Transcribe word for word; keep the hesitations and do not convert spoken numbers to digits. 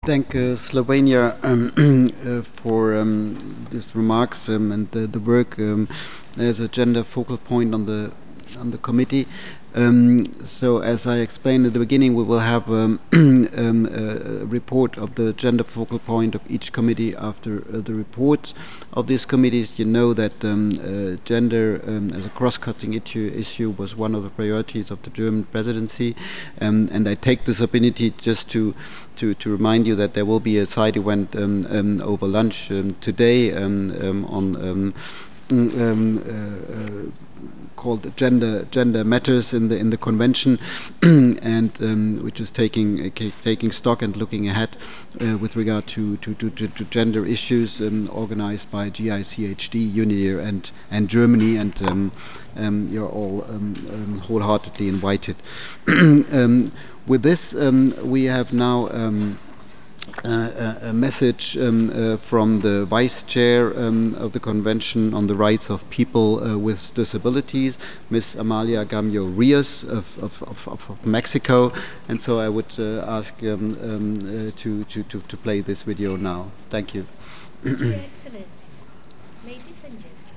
thank uh, Slovenia um, uh, for um, these remarks um, and the, the work um, as a gender focal point on the on the committee. Um, so, as I explained at the beginning, we will have um, um, a report of the gender focal point of each committee after uh, the reports of these committees. You know that um, uh, gender um, as a cross-cutting issue, issue was one of the priorities of the German presidency, um, and I take this opportunity just to to, to remind you that there will be a side event um, um, over lunch um, today um, um, on um, um, uh, uh, called gender gender matters in the in the convention, and um, which is taking uh, taking stock and looking ahead uh, with regard to to, to, to, to gender issues, um, organized by G I C H D, Unilever, and and Germany, and um, um, you're all um, um, wholeheartedly invited. um, with this, um, we have now. Um, uh, a message um, uh, from the Vice Chair um, of the Convention on the Rights of People uh, with Disabilities, Miss Amalia Gamio Rios of, of, of, of Mexico. And so I would uh, ask um, um, uh, to, to, to, to play this video now. Thank you. Dear Excellencies, ladies and gentlemen,